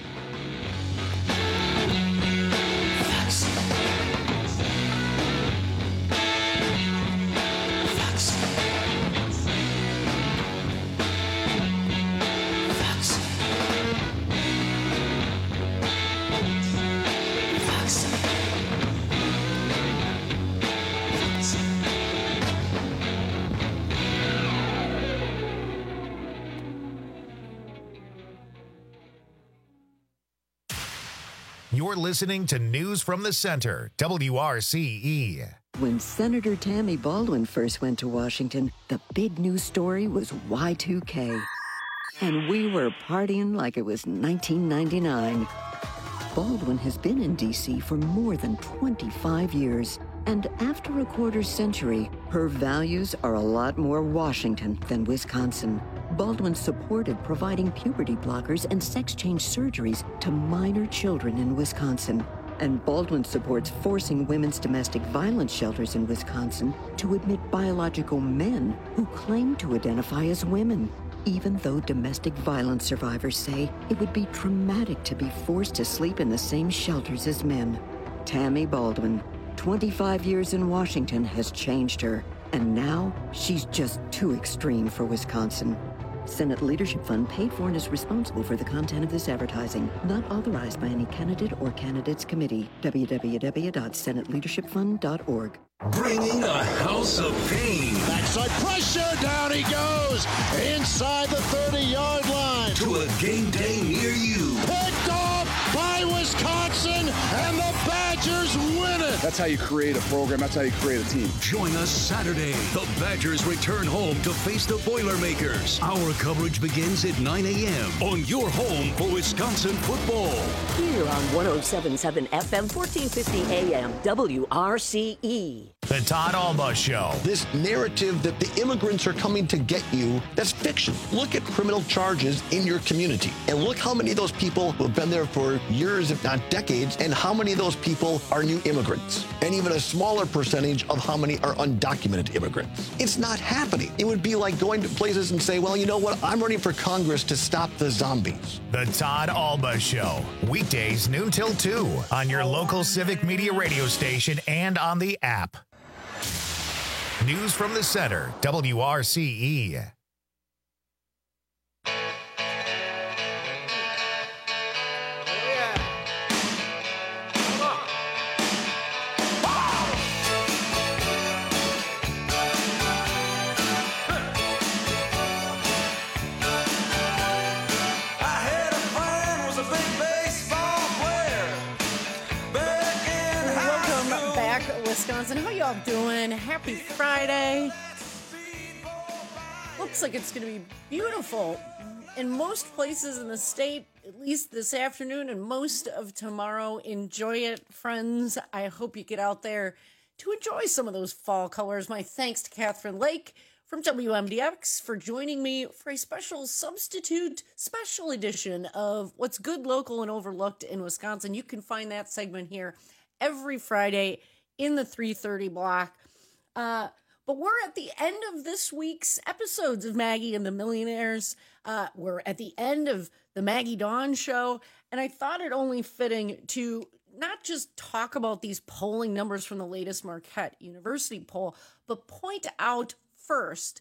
You're listening to News from the Center, W R C E. When Senator Tammy Baldwin first went to Washington, the big news story was Y two K. And we were partying like it was nineteen ninety-nine. Baldwin has been in D C for more than twenty-five years. And after a quarter century, her values are a lot more Washington than Wisconsin. Baldwin supported providing puberty blockers and sex change surgeries to minor children in Wisconsin. And Baldwin supports forcing women's domestic violence shelters in Wisconsin to admit biological men who claim to identify as women, even though domestic violence survivors say it would be traumatic to be forced to sleep in the same shelters as men. Tammy Baldwin, twenty-five years in Washington has changed her, and now she's just too extreme for Wisconsin. Senate Leadership Fund paid for and is responsible for the content of this advertising, not authorized by any candidate or candidates committee. w w w dot senate leadership fund dot org. Bringing a house of pain. Backside pressure, down he goes, inside the thirty-yard line. To a game day near you. Picked off by Wisconsin, and the Badgers win it. That's how you create a program. That's how you create a team. Join us Saturday. The Badgers return home to face the Boilermakers. Our coverage begins at nine a.m. on your home for Wisconsin football. Here on one oh seven point seven F M, fourteen fifty A M, W R C E. The Todd Alba Show. This narrative that the immigrants are coming to get you, that's fiction. Look at criminal charges in your community and look how many of those people who have been there for years, if not decades, and how many of those people are new immigrants, and even a smaller percentage of how many are undocumented immigrants. It's not happening. It would be like going to places and say, well, you know what? I'm running for Congress to stop the zombies. The Todd Alba Show. Weekdays noon till two on your local Civic Media radio station and on the app. News from the center, W R C E. Wisconsin, how y'all doing? Happy Friday. Looks like it's going to be beautiful in most places in the state, at least this afternoon and most of tomorrow. Enjoy it, friends. I hope you get out there to enjoy some of those fall colors. My thanks to Catherine Lake from W M D X for joining me for a special substitute special edition of What's Good, Local, and Overlooked in Wisconsin. You can find that segment here every Friday in the three thirty block. Uh, but we're at the end of this week's episodes of Maggie and the Millionaires. Uh, we're at the end of the Maggie Dawn Show, and I thought it only fitting to not just talk about these polling numbers from the latest Marquette University poll, but point out first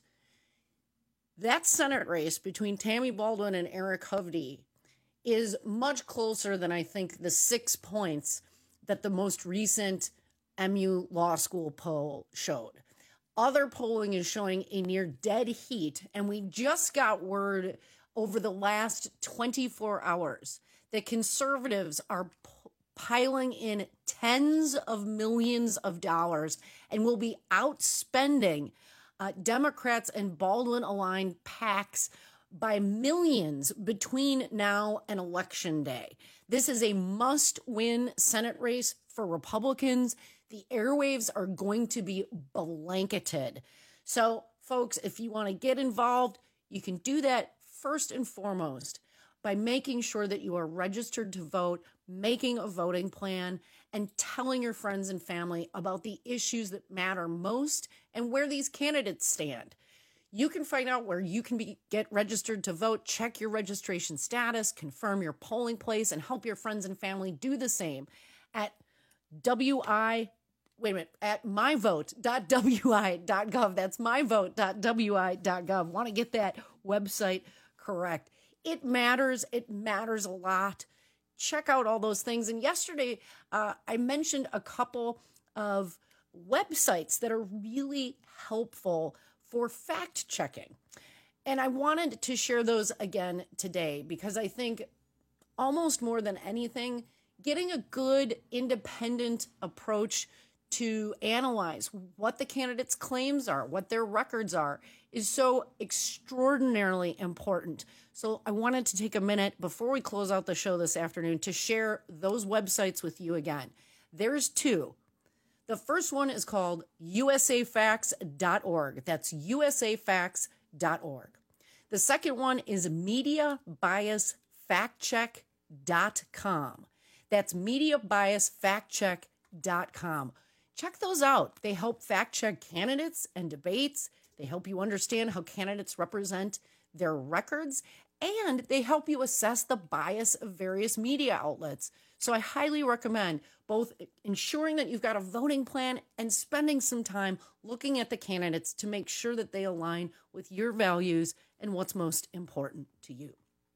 that Senate race between Tammy Baldwin and Eric Hovde is much closer than I think the six points that the most recent M U Law School poll showed. Other polling is showing a near dead heat, and we just got word over the last twenty-four hours that conservatives are p- piling in tens of millions of dollars and will be outspending uh, Democrats and Baldwin-aligned PACs by millions between now and Election Day. This is a must-win Senate race for Republicans. The airwaves are going to be blanketed. So, folks, if you want to get involved, you can do that first and foremost by making sure that you are registered to vote, making a voting plan, and telling your friends and family about the issues that matter most and where these candidates stand. You can find out where you can be, get registered to vote, check your registration status, confirm your polling place, and help your friends and family do the same at W I Wait a minute, at my vote dot w i dot gov. That's my vote dot w i dot gov. Want to get that website correct. It matters. It matters a lot. Check out all those things. And yesterday, uh, I mentioned a couple of websites that are really helpful for fact checking. And I wanted to share those again today because I think almost more than anything, getting a good independent approach to analyze what the candidates' claims are, what their records are, is so extraordinarily important. So I wanted to take a minute before we close out the show this afternoon to share those websites with you again. There's two. The first one is called U S A facts dot org. That's U S A facts dot org. The second one is media bias fact check dot com. That's media bias fact check dot com. Check those out. They help fact check candidates and debates. They help you understand how candidates represent their records, and they help you assess the bias of various media outlets. So I highly recommend both ensuring that you've got a voting plan and spending some time looking at the candidates to make sure that they align with your values and what's most important to you.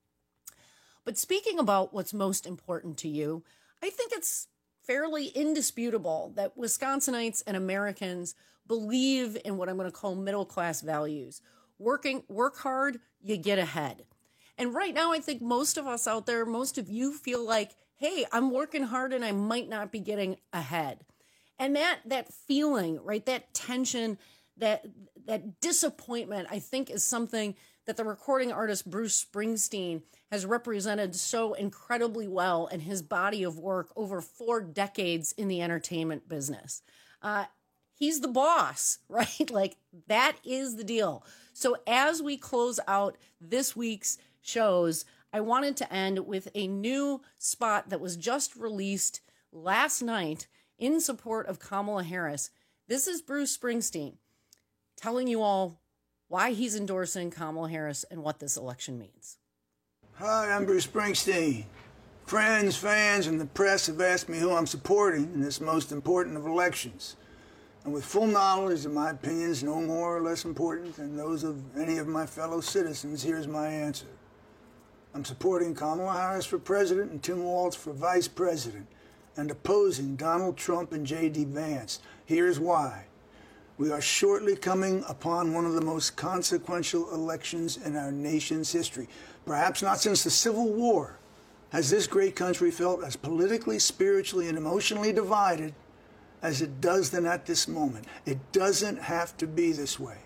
But speaking about what's most important to you, I think it's fairly indisputable that Wisconsinites and Americans believe in what I'm going to call middle-class values. Working, work hard, you get ahead. And right now, I think most of us out there, most of you feel like, hey, I'm working hard and I might not be getting ahead. And that that feeling, right, that tension, that that disappointment, I think is something that the recording artist Bruce Springsteen has represented so incredibly well in his body of work over four decades in the entertainment business. Uh, he's the boss, right? Like, that is the deal. So as we close out this week's shows, I wanted to end with a new spot that was just released last night in support of Kamala Harris. This is Bruce Springsteen telling you all why he's endorsing Kamala Harris and what this election means. Hi, I'm Bruce Springsteen. Friends, fans, and the press have asked me who I'm supporting in this most important of elections. And with full knowledge that my opinions no more or less important than those of any of my fellow citizens, here's my answer. I'm supporting Kamala Harris for president and Tim Walz for vice president, and opposing Donald Trump and J D Vance. Here's why. We are shortly coming upon one of the most consequential elections in our nation's history. Perhaps not since the Civil War has this great country felt as politically, spiritually, and emotionally divided as it does then at this moment. It doesn't have to be this way.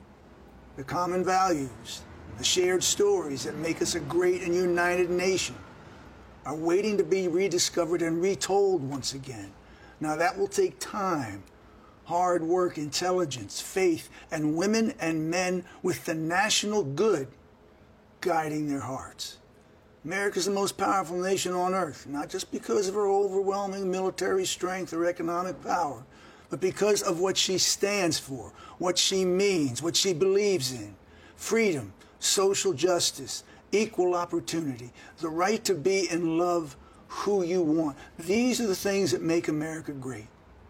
The common values, the shared stories that make us a great and united nation are waiting to be rediscovered and retold once again. Now that will take time, hard work, intelligence, faith, and women and men with the national good guiding their hearts. America is the most powerful nation on earth, not just because of her overwhelming military strength or economic power, but because of what she stands for, what she means, what she believes in. Freedom, social justice, equal opportunity, the right to be and love who you want. These are the things that make America great.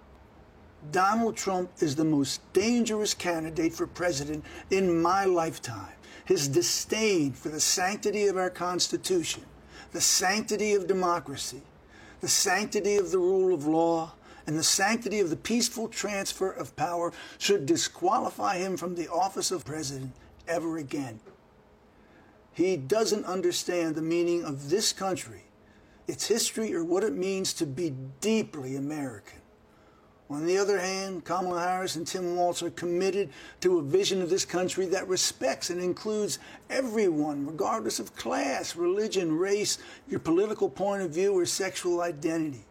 Donald Trump is the most dangerous candidate for president in my lifetime. His disdain for the sanctity of our Constitution, the sanctity of democracy, the sanctity of the rule of law, and the sanctity of the peaceful transfer of power should disqualify him from the office of president ever again. He doesn't understand the meaning of this country, its history, or what it means to be deeply American. On the other hand, Kamala Harris and Tim Walz are committed to a vision of this country that respects and includes everyone, regardless of class, religion, race, your political point of view, or sexual identity.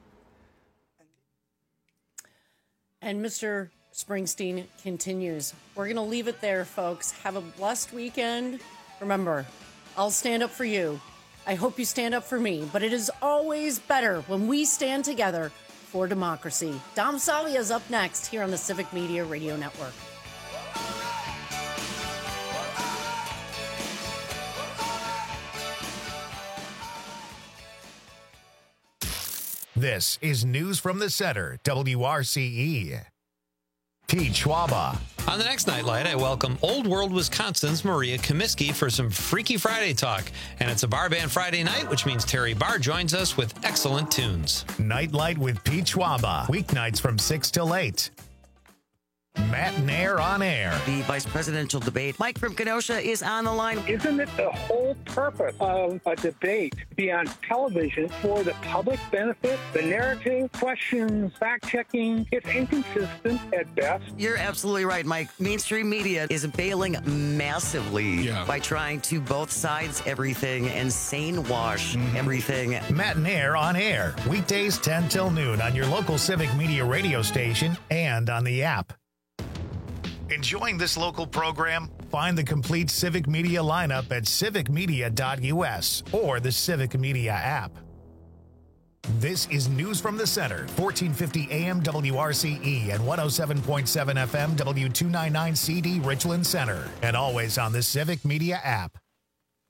And Mister Springsteen continues. We're going to leave it there, folks. Have a blessed weekend. Remember, I'll stand up for you. I hope you stand up for me. But it is always better when we stand together for democracy. Dom Salia is up next here on the Civic Media Radio Network. This is News from the Center, W R C E. Pete Schwaba. On the next Nightlight, I welcome Old World, Wisconsin's Maria Comiskey for some Freaky Friday talk. And it's a bar band Friday night, which means Terry Barr joins us with excellent tunes. Nightlight with Pete Schwaba. Weeknights from six till eight. Matt Nair on air. The vice presidential debate. Mike from Kenosha is on the line. Isn't it the whole purpose of a debate to be on television for the public benefit? The narrative, questions, fact-checking, it's inconsistent at best. You're absolutely right, Mike. Mainstream media is bailing massively Yeah. by trying to both sides everything and sane wash Mm-hmm. everything. Matt Nair on air. Weekdays ten till noon on your local Civic Media radio station and on the app. Enjoying this local program? Find the complete Civic Media lineup at civic media dot u s or the Civic Media app. This is News from the Center, fourteen fifty A M W R C E and one oh seven point seven F M W two ninety-nine C D Richland Center, and always on the Civic Media app.